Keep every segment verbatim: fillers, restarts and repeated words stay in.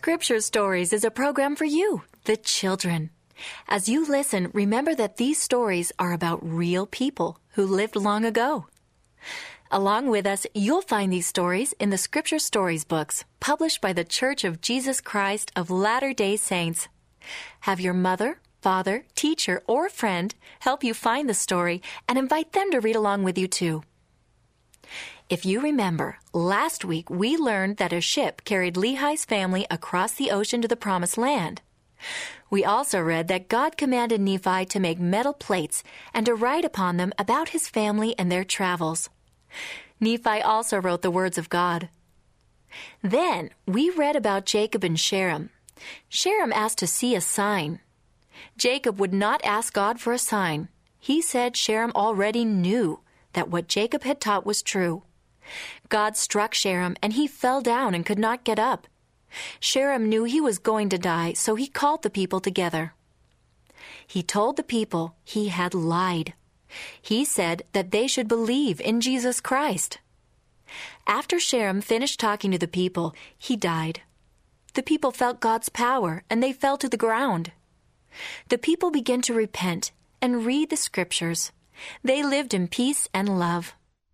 Scripture Stories is a program for you, the children. As you listen, remember that these stories are about real people who lived long ago. Along with us, you'll find these stories in the Scripture Stories books published by the Church of Jesus Christ of Latter-day Saints. Have your mother, father, teacher, or friend help you find the story and invite them to read along with you too. If you remember, last week we learned that a ship carried Lehi's family across the ocean to the Promised Land. We also read that God commanded Nephi to make metal plates and to write upon them about his family and their travels. Nephi also wrote the words of God. Then we read about Jacob and Sherem. Sherem asked to see a sign. Jacob would not ask God for a sign. He said Sherem already knew that what Jacob had taught was true. God struck Sherem, and he fell down and could not get up. Sherem knew he was going to die, so he called the people together. He told the people he had lied. He said that they should believe in Jesus Christ. After Sherem finished talking to the people, he died. The people felt God's power, and they fell to the ground. The people began to repent and read the Scriptures. They lived in peace and love.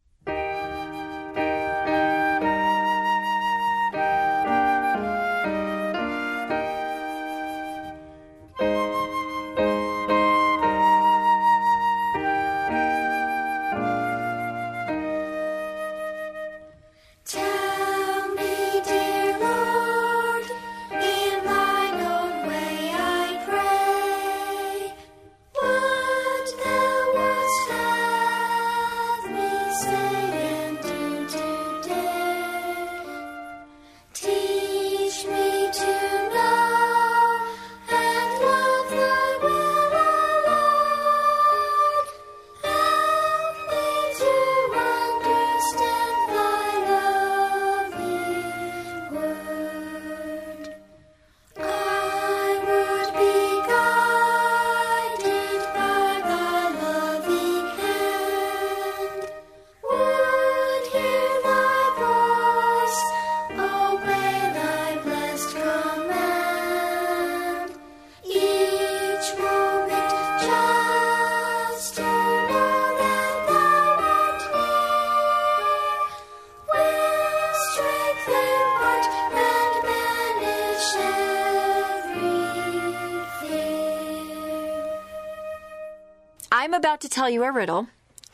I'm about to tell you a riddle,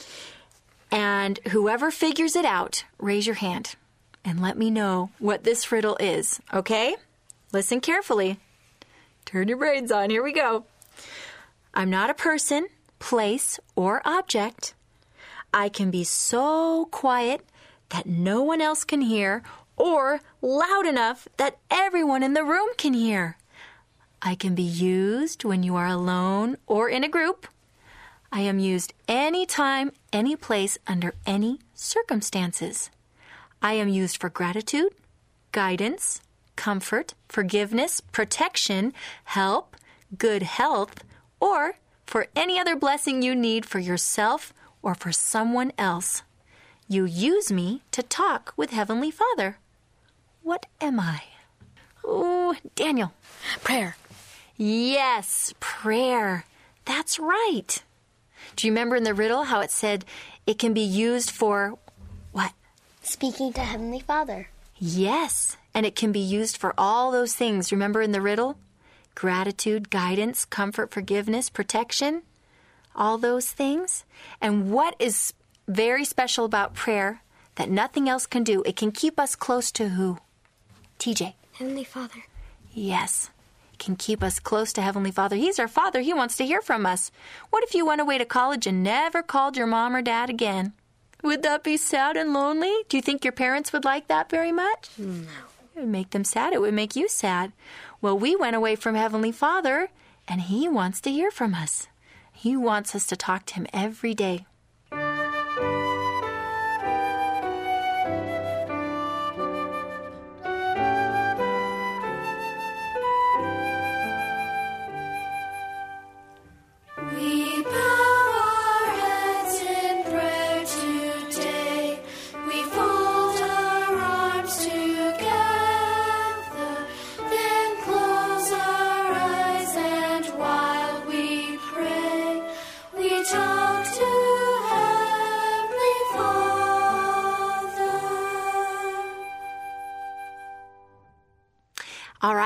and whoever figures it out, raise your hand and let me know what this riddle is, okay? Listen carefully. Turn your brains on. Here we go. I'm not a person, place, or object. I can be so quiet that no one else can hear, or loud enough that everyone in the room can hear. I can be used when you are alone or in a group. I am used anytime, any place, under any circumstances. I am used for gratitude, guidance, comfort, forgiveness, protection, help, good health, or for any other blessing you need for yourself or for someone else. You use me to talk with Heavenly Father. What am I? Ooh, Daniel. Prayer. Yes, prayer. That's right. Do you remember in the riddle how it said it can be used for what? Speaking to Heavenly Father. Yes, and it can be used for all those things. Remember in the riddle? Gratitude, guidance, comfort, forgiveness, protection, all those things. And what is very special about prayer that nothing else can do? It can keep us close to who? T J. Heavenly Father. Yes. Can keep us close to Heavenly Father. He's our Father. He wants to hear from us. What if you went away to college and never called your mom or dad again? Would that be sad and lonely? Do you think your parents would like that very much? No. It would make them sad. It would make you sad. Well, we went away from Heavenly Father, and He wants to hear from us. He wants us to talk to Him every day. Together,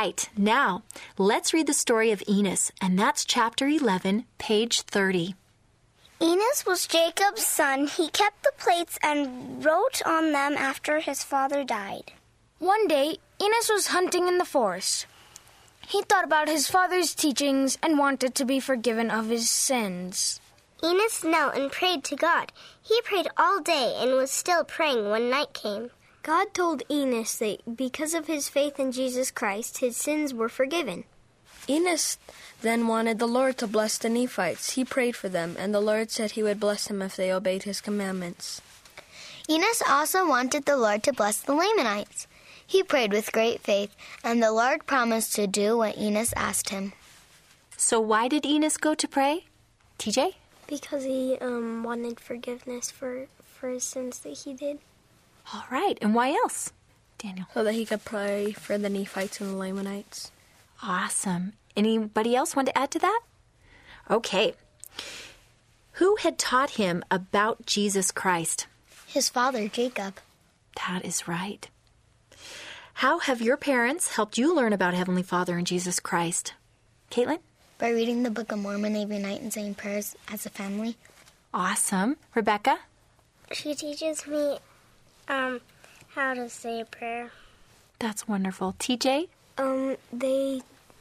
right, now let's read the story of Enos, and that's chapter eleven, page thirty. Enos was Jacob's son. He kept the plates and wrote on them after his father died. One day, Enos was hunting in the forest. He thought about his father's teachings and wanted to be forgiven of his sins. Enos knelt and prayed to God. He prayed all day and was still praying when night came. God told Enos that because of his faith in Jesus Christ, his sins were forgiven. Enos then wanted the Lord to bless the Nephites. He prayed for them, and the Lord said he would bless them if they obeyed his commandments. Enos also wanted the Lord to bless the Lamanites. He prayed with great faith, and the Lord promised to do what Enos asked him. So why did Enos go to pray? T J? Because he um, wanted forgiveness for, for his sins that he did. All right, and why else? Daniel? So that he could pray for the Nephites and the Lamanites. Awesome. Anybody else want to add to that? Okay. Who had taught him about Jesus Christ? His father, Jacob. That is right. How have your parents helped you learn about Heavenly Father and Jesus Christ? Caitlin? By reading the Book of Mormon every night and saying prayers as a family. Awesome. Rebecca? She teaches me um, how to say a prayer. That's wonderful. T J? Um, they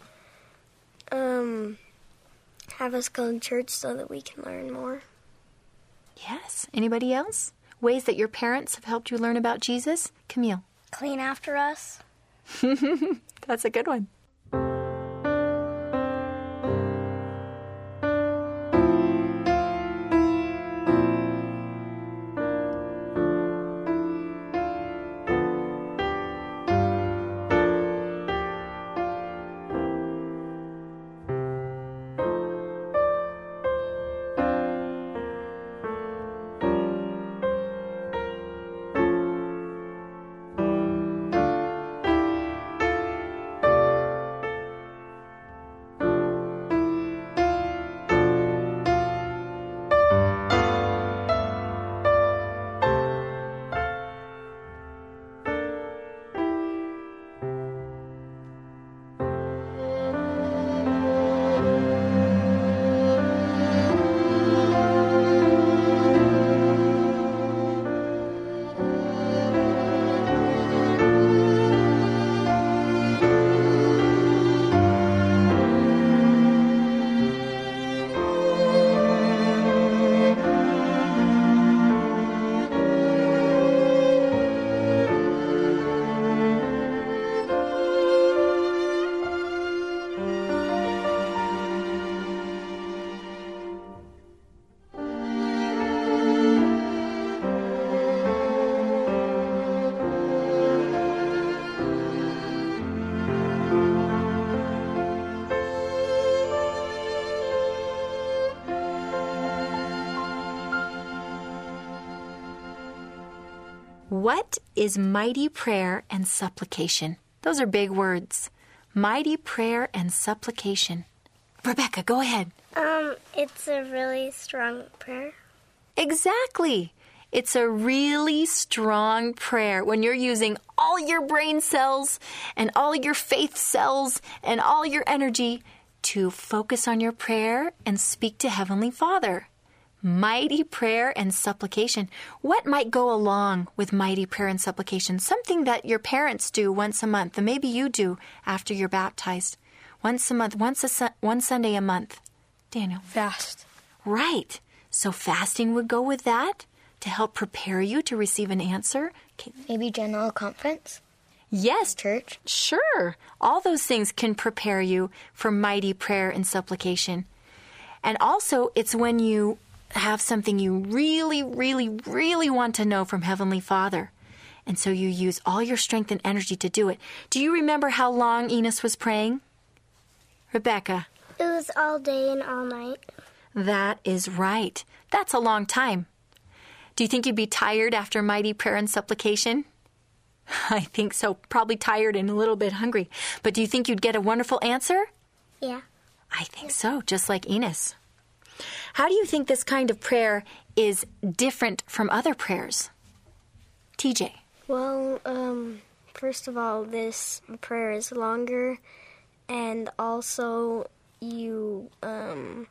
um have us go to church so that we can learn more. Yes. Anybody else? Ways that your parents have helped you learn about Jesus? Camille? Clean after us. That's a good one. What is mighty prayer and supplication? Those are big words. Mighty prayer and supplication. Rebecca, go ahead. Um, it's a really strong prayer. Exactly. It's a really strong prayer when you're using all your brain cells and all your faith cells and all your energy to focus on your prayer and speak to Heavenly Father. Mighty prayer and supplication. What might go along with mighty prayer and supplication? Something that your parents do once a month, and maybe you do after you're baptized. Once a month, once a su- one Sunday a month. Daniel? Fast. Right. So fasting would go with that to help prepare you to receive an answer. Okay. Maybe general conference? Yes. Church? Sure. All those things can prepare you for mighty prayer and supplication. And also, it's when you have something you really, really, really want to know from Heavenly Father. And so you use all your strength and energy to do it. Do you remember how long Enos was praying? Rebecca? It was all day and all night. That is right. That's a long time. Do you think you'd be tired after mighty prayer and supplication? I think so. Probably tired and a little bit hungry. But do you think you'd get a wonderful answer? Yeah. I think so, just like Enos. How do you think this kind of prayer is different from other prayers? T J? Well, um, First of all, this prayer is longer, and also you um,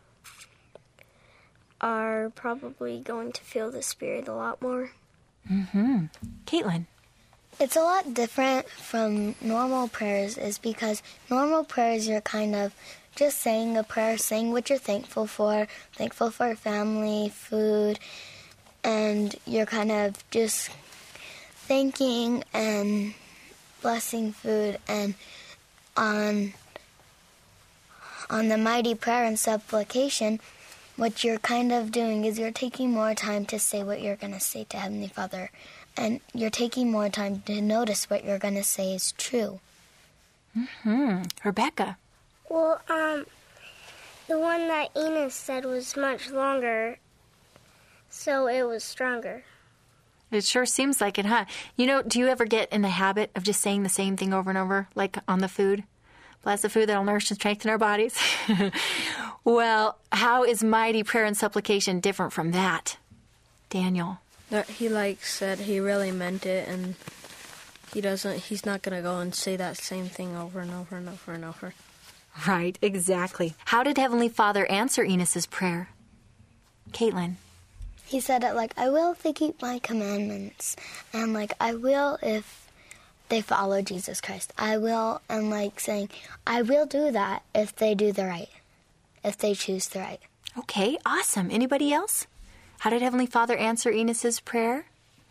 are probably going to feel the Spirit a lot more. Mm-hmm. Caitlin? It's a lot different from normal prayers is because normal prayers you're kind of just saying a prayer, saying what you're thankful for, thankful for family, food, and you're kind of just thanking and blessing food. And on on the mighty prayer and supplication, what you're kind of doing is you're taking more time to say what you're going to say to Heavenly Father, and you're taking more time to notice what you're going to say is true. Mm-hmm. Rebecca? Well, um, the one that Enos said was much longer, so it was stronger. It sure seems like it, huh? You know, do you ever get in the habit of just saying the same thing over and over, like on the food? Bless the food that will nourish and strengthen our bodies. Well, how is mighty prayer and supplication different from that? Daniel? That he like said he really meant it, and he doesn't. He's not gonna go and say that same thing over and over and over and over. Right, exactly. How did Heavenly Father answer Enos's prayer? Caitlin? He said it like, I will if they keep my commandments, and like, I will if they follow Jesus Christ. I will, and like saying, I will do that if they do the right, if they choose the right. Okay, awesome. Anybody else? How did Heavenly Father answer Enos's prayer?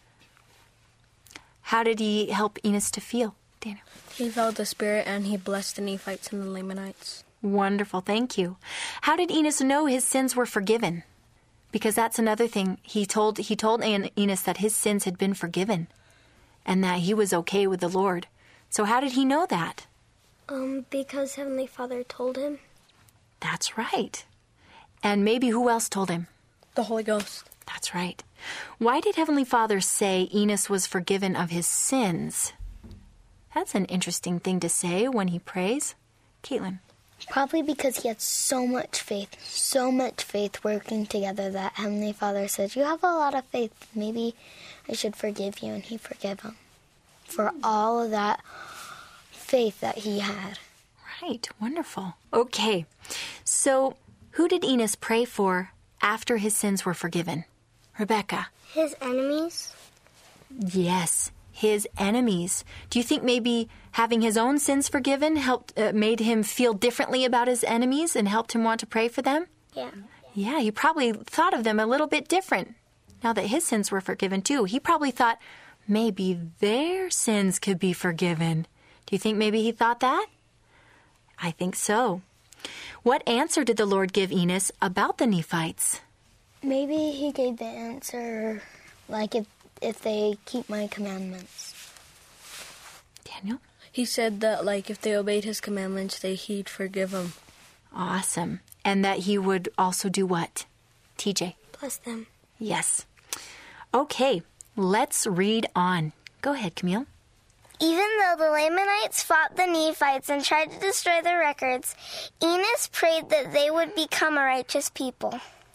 How did he help Enos to feel? Daniel? He felt the Spirit, and he blessed the Nephites and the Lamanites. Wonderful, thank you. How did Enos know his sins were forgiven? Because that's another thing. He told he told Enos that his sins had been forgiven and that he was okay with the Lord. So how did he know that? Um, because Heavenly Father told him. That's right. And maybe who else told him? The Holy Ghost. That's right. Why did Heavenly Father say Enos was forgiven of his sins? That's an interesting thing to say when he prays. Caitlin? Probably because he had so much faith, so much faith working together that Heavenly Father said, you have a lot of faith. Maybe I should forgive you, and he forgave him for all of that faith that he had. Right, wonderful. Okay, so who did Enos pray for after his sins were forgiven? Rebecca? His enemies? Yes, his enemies. Do you think maybe having his own sins forgiven helped uh, made him feel differently about his enemies and helped him want to pray for them? Yeah. Yeah, he probably thought of them a little bit different. Now that his sins were forgiven too, he probably thought maybe their sins could be forgiven. Do you think maybe he thought that? I think so. What answer did the Lord give Enos about the Nephites? Maybe he gave the answer like if if they keep my commandments. Daniel? He said that, like, if they obeyed his commandments, they he'd forgive them. Awesome. And that he would also do what? T J? Bless them. Yes. Okay, let's read on. Go ahead, Camille. Even though the Lamanites fought the Nephites and tried to destroy their records, Enos prayed that they would become a righteous people.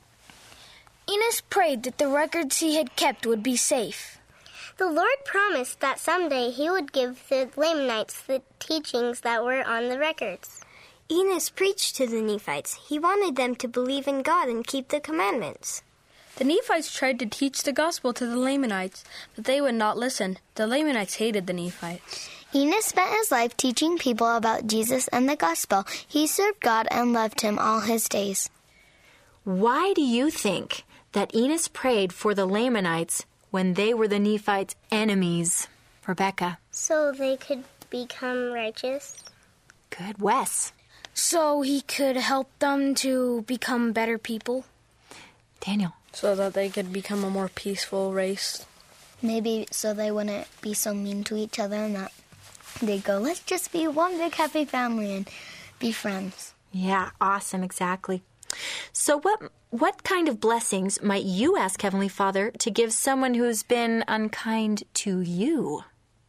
Enos prayed that the records he had kept would be safe. The Lord promised that someday he would give the Lamanites the teachings that were on the records. Enos preached to the Nephites. He wanted them to believe in God and keep the commandments. The Nephites tried to teach the gospel to the Lamanites, but they would not listen. The Lamanites hated the Nephites. Enos spent his life teaching people about Jesus and the gospel. He served God and loved him all his days. Why do you think that Enos prayed for the Lamanites when they were the Nephites' enemies? Rebecca? So they could become righteous. Good. Wes? So he could help them to become better people. Daniel? So that they could become a more peaceful race. Maybe so they wouldn't be so mean to each other and that they'd go, let's just be one big happy family and be friends. Yeah, awesome, exactly. So what what kind of blessings might you ask Heavenly Father to give someone who's been unkind to you?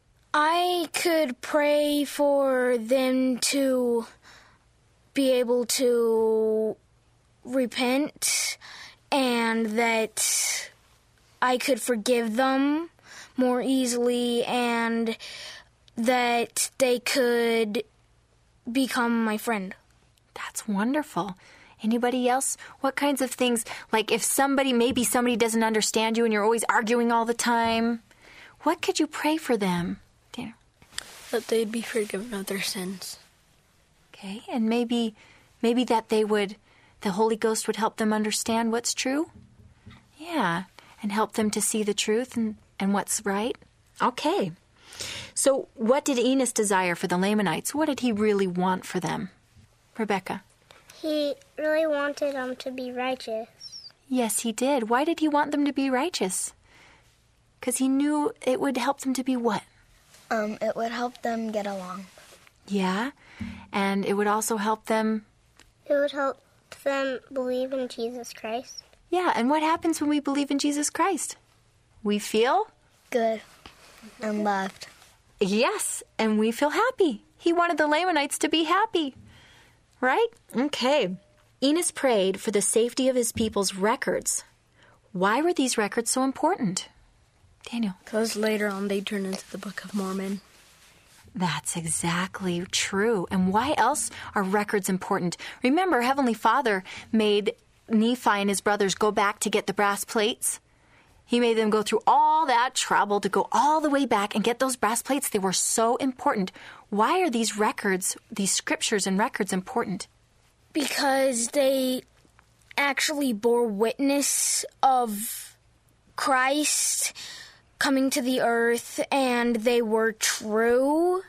I could pray for them to be able to repent and that I could forgive them more easily and that they could become my friend. That's wonderful. Anybody else? What kinds of things, like if somebody, maybe somebody doesn't understand you and you're always arguing all the time, what could you pray for them? Dana? That they'd be forgiven of their sins. Okay, and maybe, maybe that they would, the Holy Ghost would help them understand what's true? Yeah, and help them to see the truth and, and what's right? Okay. So what did Enos desire for the Lamanites? What did he really want for them? Rebecca? He really wanted them to be righteous. Yes, he did. Why did he want them to be righteous? Because he knew it would help them to be what? Um, it would help them get along. Yeah, and it would also help them... It would help them believe in Jesus Christ. Yeah, and what happens when we believe in Jesus Christ? We feel... Good and loved. Yes, and we feel happy. He wanted the Lamanites to be happy. Right? Okay. Enos prayed for the safety of his people's records. Why were these records so important? Daniel? Because later on they turn into the Book of Mormon. That's exactly true. And why else are records important? Remember, Heavenly Father made Nephi and his brothers go back to get the brass plates. He made them go through all that trouble to go all the way back and get those brass plates. They were so important. Why are these records, these scriptures and records important? Because they actually bore witness of Christ coming to the earth, and they were true,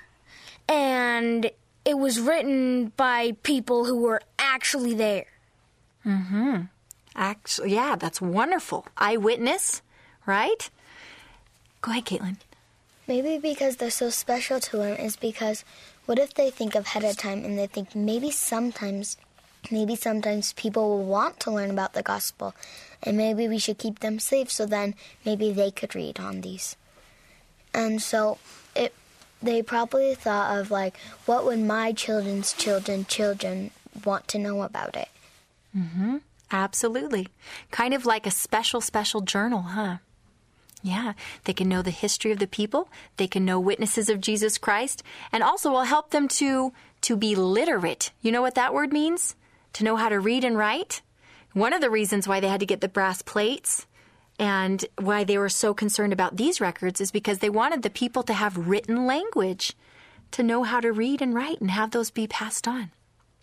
and it was written by people who were actually there. Mm-hmm. Actually, yeah, that's wonderful. Eyewitness, right? Go ahead, Caitlin. Maybe because they're so special to him is because what if they think ahead of time and they think maybe sometimes, maybe sometimes people will want to learn about the gospel and maybe we should keep them safe so then maybe they could read on these. And so it, they probably thought of like, what would my children's children, children want to know about it? Mm-hmm. Absolutely. Kind of like a special, special journal, huh? Yeah, they can know the history of the people, they can know witnesses of Jesus Christ, and also will help them to, to be literate. You know what that word means? To know how to read and write. One of the reasons why they had to get the brass plates and why they were so concerned about these records is because they wanted the people to have written language, to know how to read and write and have those be passed on.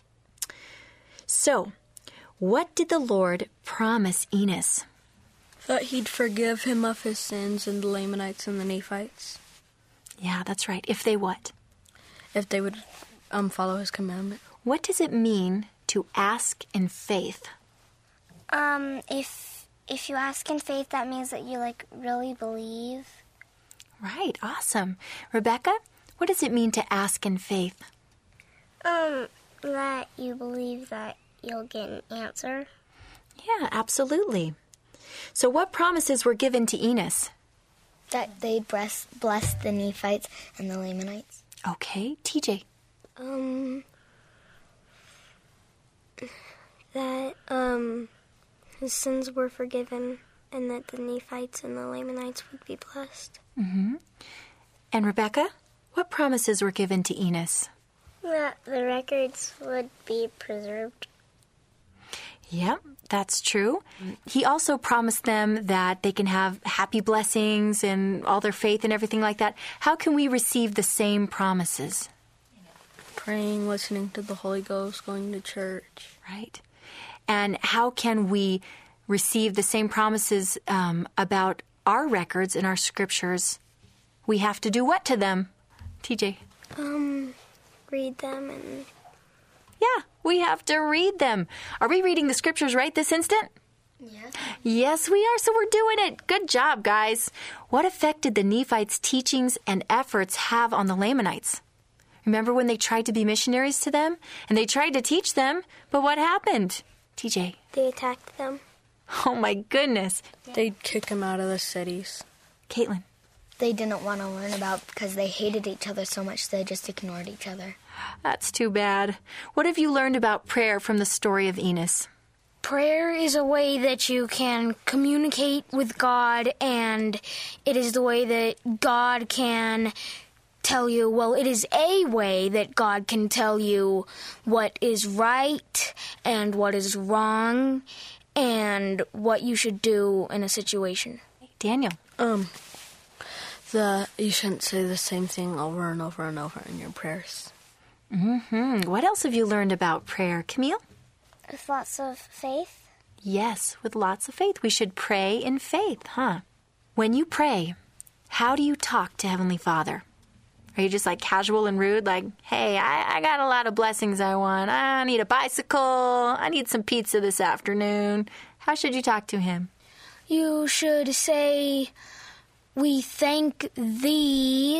So, what did the Lord promise Enos? That he'd forgive him of his sins and the Lamanites and the Nephites. Yeah, that's right. If they what? If they would um, follow his commandment. What does it mean to ask in faith? Um, if if you ask in faith, that means that you, like, really believe. Right, awesome. Rebecca, what does it mean to ask in faith? Um, that you believe that you'll get an answer. Yeah, absolutely. So what promises were given to Enos? That they'd bless, bless the Nephites and the Lamanites. Okay, T J. Um, that, um, his sins were forgiven and that the Nephites and the Lamanites would be blessed. Mm-hmm. And Rebecca, what promises were given to Enos? That the records would be preserved. Yep, that's true. He also promised them that they can have happy blessings and all their faith and everything like that. How can we receive the same promises? Praying, listening to the Holy Ghost, going to church. Right. And how can we receive the same promises um, about our records and our scriptures? We have to do what to them? T J? Um, read them and... Yeah, we have to read them. Are we reading the scriptures right this instant? Yes. Yes, we are, so we're doing it. Good job, guys. What effect did the Nephites' teachings and efforts have on the Lamanites? Remember when they tried to be missionaries to them? And they tried to teach them, but what happened? T J? They attacked them. Oh, my goodness. They'd kick them out of the cities. Caitlin? They didn't want to learn about because they hated each other so much they just ignored each other. That's too bad. What have you learned about prayer from the story of Enos? Prayer is a way that you can communicate with God, and it is the way that God can tell you, well, it is a way that God can tell you what is right and what is wrong and what you should do in a situation. Daniel. Um, the you shouldn't say the same thing over and over and over in your prayers. Mm-hmm. What else have you learned about prayer, Camille? With lots of faith. Yes, with lots of faith. We should pray in faith, huh? When you pray, how do you talk to Heavenly Father? Are you just like casual and rude, like, hey, I, I got a lot of blessings I want. I need a bicycle. I need some pizza this afternoon. How should you talk to Him? You should say, we thank Thee,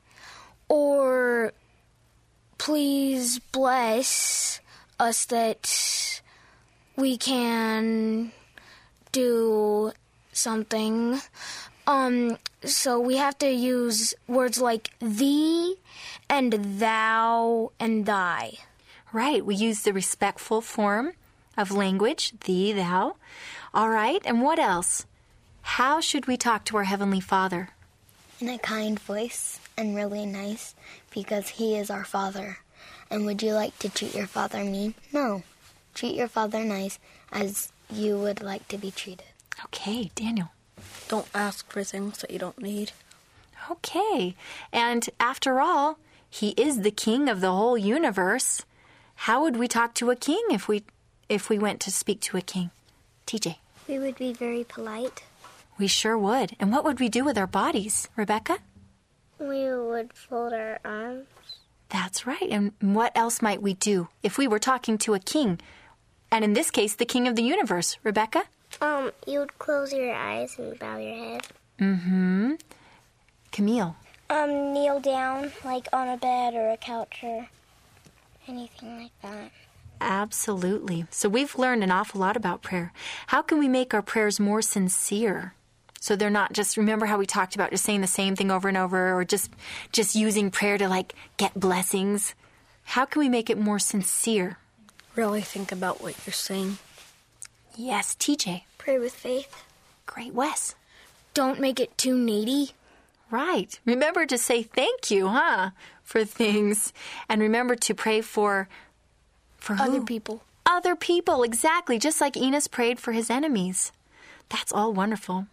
or please bless us that we can do something. Um, so we have to use words like thee and thou and thy. Right, we use the respectful form of language, thee, thou. All right, and what else? How should we talk to our Heavenly Father? In a kind voice and really nice, because He is our Father. And would you like to treat your father mean? No. Treat your father nice as you would like to be treated. Okay, Daniel. Don't ask for things that you don't need. Okay, and after all, He is the King of the whole universe. How would we talk to a king if we if we went to speak to a king? T J. We would be very polite. We sure would. And what would we do with our bodies, Rebecca? We would fold our arms. That's right. And what else might we do if we were talking to a king? And in this case, the king of the universe. Rebecca? Um, you would close your eyes and bow your head. Mm-hmm. Camille? Um, kneel down, like on a bed or a couch or anything like that. Absolutely. So we've learned an awful lot about prayer. How can we make our prayers more sincere? So they're not just, remember how we talked about just saying the same thing over and over, or just just using prayer to, like, get blessings? How can we make it more sincere? Really think about what you're saying. Yes, T J. Pray with faith. Great, Wes. Don't make it too needy. Right. Remember to say thank you, huh, for things. And remember to pray for, for who? Other people. Other people, exactly. Just like Enos prayed for his enemies. That's all wonderful.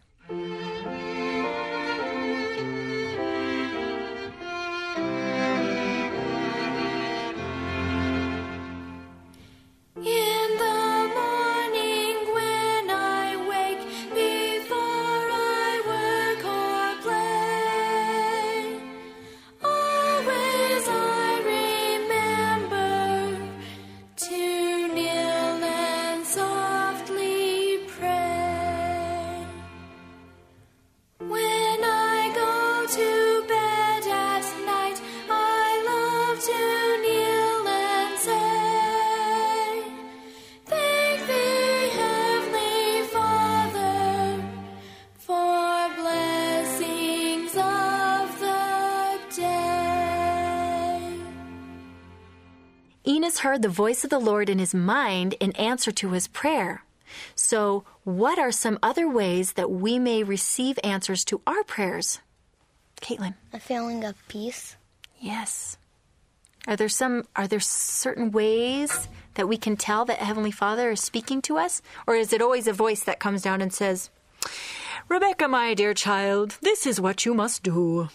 Enos heard the voice of the Lord in his mind in answer to his prayer. So, what are some other ways that we may receive answers to our prayers? Caitlin. A feeling of peace. Yes. Are there some, are there certain ways that we can tell that Heavenly Father is speaking to us? Or is it always a voice that comes down and says, Rebecca, my dear child, this is what you must do?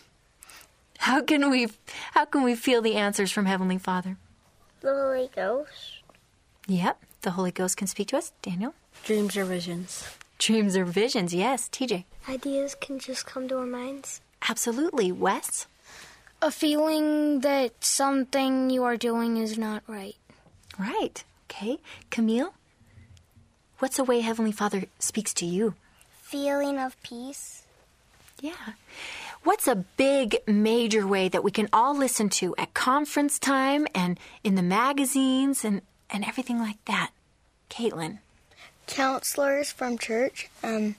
How can we, how can we feel the answers from Heavenly Father? The Holy Ghost. Yep, the Holy Ghost can speak to us. Daniel? Dreams or visions. Dreams or visions, yes. T J? Ideas can just come to our minds. Absolutely. Wes? A feeling that something you are doing is not right. Right. Okay. Camille? What's a way Heavenly Father speaks to you? Feeling of peace. Yeah. What's a big, major way that we can all listen to at conference time and in the magazines and, and everything like that? Caitlin? Counselors from church, um,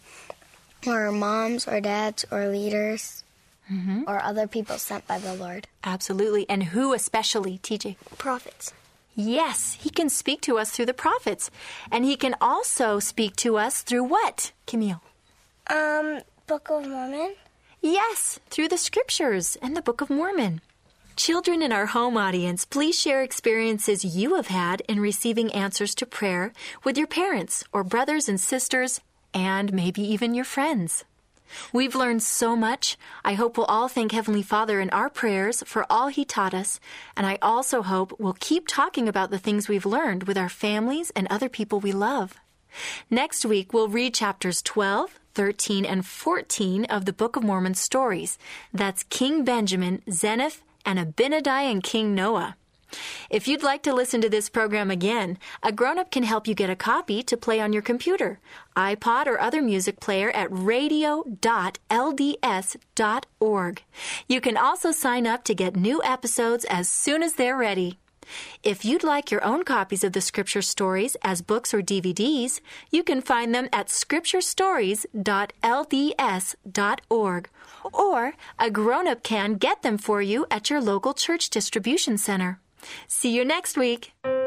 or moms or dads or leaders, mm-hmm. or other people sent by the Lord. Absolutely. And who especially, T J? Prophets. Yes, He can speak to us through the prophets. And He can also speak to us through what, Camille? Um, Book of Mormon. Yes, through the Scriptures and the Book of Mormon. Children in our home audience, please share experiences you have had in receiving answers to prayer with your parents or brothers and sisters, and maybe even your friends. We've learned so much. I hope we'll all thank Heavenly Father in our prayers for all He taught us, and I also hope we'll keep talking about the things we've learned with our families and other people we love. Next week, we'll read chapters twelve, thirteen, and fourteen of the Book of Mormon stories. That's King Benjamin, Zeniff, and Abinadi and King Noah. If you'd like to listen to this program again, a grown-up can help you get a copy to play on your computer, iPod, or other music player at radio dot l d s dot org. You can also sign up to get new episodes as soon as they're ready. If you'd like your own copies of the Scripture stories as books or D V Ds, you can find them at scripture stories dot l d s dot org, or a grown-up can get them for you at your local church distribution center. See you next week.